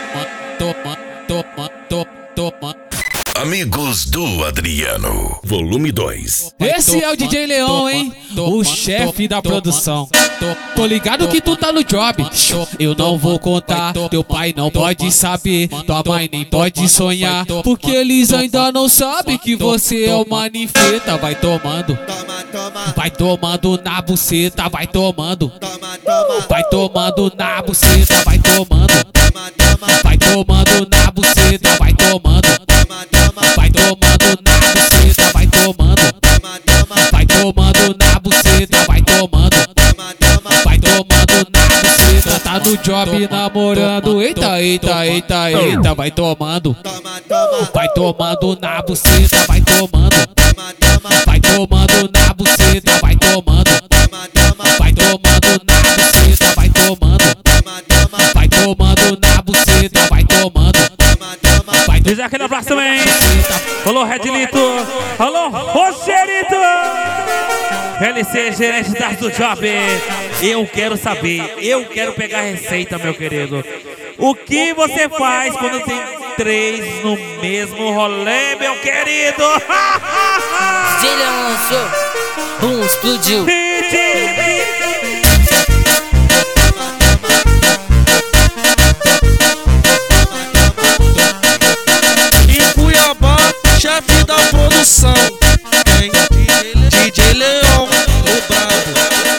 Amigos do Adriano, volume 2. Esse é o DJ Leão, hein? O chefe da produção. Tô ligado que tu tá no job. Eu não vou contar, teu pai não pode saber, tua mãe nem pode sonhar, porque eles ainda não sabem que você é uma ninfeta. Vai tomando, vai tomando na buceta, vai tomando, vai tomando na buceta, vai tomando, vai tomando na buceta, vai tomando, vai tomando na buceta, vai tomando, vai tomando na buceta, vai tomando, vai tomando na buceta. Tá no job namorando, eita, eita, eita, eita, vai tomando, vai tomando na buceta, vai tomando, vai tomando na buceta, vai tomando, vai tomando na buceta, vai tomando, vai tomando na buceta, vai tomando. Diz aquele abraço também. Alô, Redlito. Alô, Rocherito. LC, gerente das do Job. Eu quero saber, eu quero pegar a receita, meu querido. O que você faz quando tem 3 no mesmo rolê, meu querido? DJ Leão lançou, explodiu.